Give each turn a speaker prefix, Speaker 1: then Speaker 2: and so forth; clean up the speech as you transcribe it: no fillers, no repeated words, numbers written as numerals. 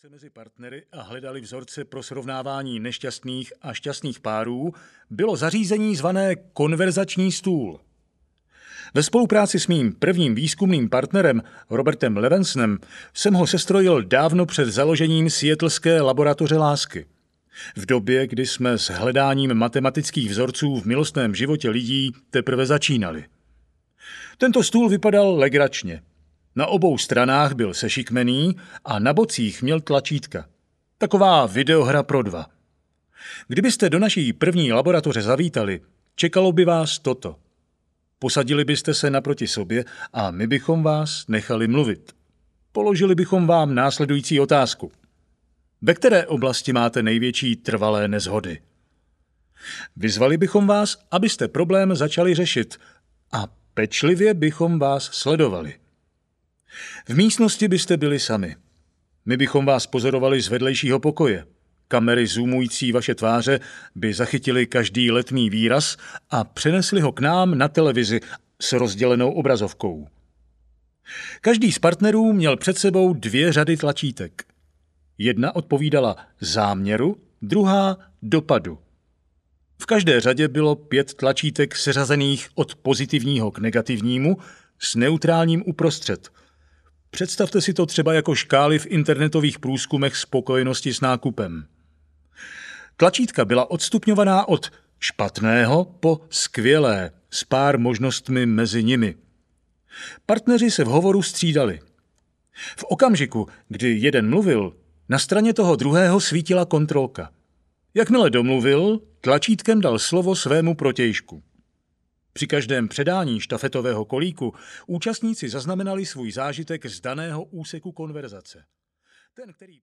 Speaker 1: se mezi partnery a hledali vzorce pro srovnávání nešťastných a šťastných párů, bylo zařízení zvané konverzační stůl. Ve spolupráci s mým prvním výzkumným partnerem Robertem Levensonem jsem ho sestrojil dávno před založením Seattleské laboratoře lásky. V době, kdy jsme s hledáním matematických vzorců v milostném životě lidí teprve začínali. Tento stůl vypadal legračně. Na obou stranách byl sešikmený a na bocích měl tlačítka. Taková videohra pro dva. Kdybyste do naší první laboratoře zavítali, čekalo by vás toto. Posadili byste se naproti sobě a my bychom vás nechali mluvit. Položili bychom vám následující otázku. Ve které oblasti máte největší trvalé neshody? Vyzvali bychom vás, abyste problém začali řešit a pečlivě bychom vás sledovali. V místnosti byste byli sami. My bychom vás pozorovali z vedlejšího pokoje. Kamery zoomující vaše tváře by zachytily každý letmý výraz a přenesli ho k nám na televizi s rozdělenou obrazovkou. Každý z partnerů měl před sebou 2 řady tlačítek. Jedna odpovídala záměru, druhá dopadu. V každé řadě bylo 5 tlačítek seřazených od pozitivního k negativnímu s neutrálním uprostřed. Představte si to třeba jako škály v internetových průzkumech spokojenosti s nákupem. Tlačítka byla odstupňovaná od špatného po skvělé s pár možnostmi mezi nimi. Partneři se v hovoru střídali. V okamžiku, kdy jeden mluvil, na straně toho druhého svítila kontrolka. Jakmile domluvil, tlačítkem dal slovo svému protějšku. Při každém předání štafetového kolíku účastníci zaznamenali svůj zážitek z daného úseku konverzace. Ten, který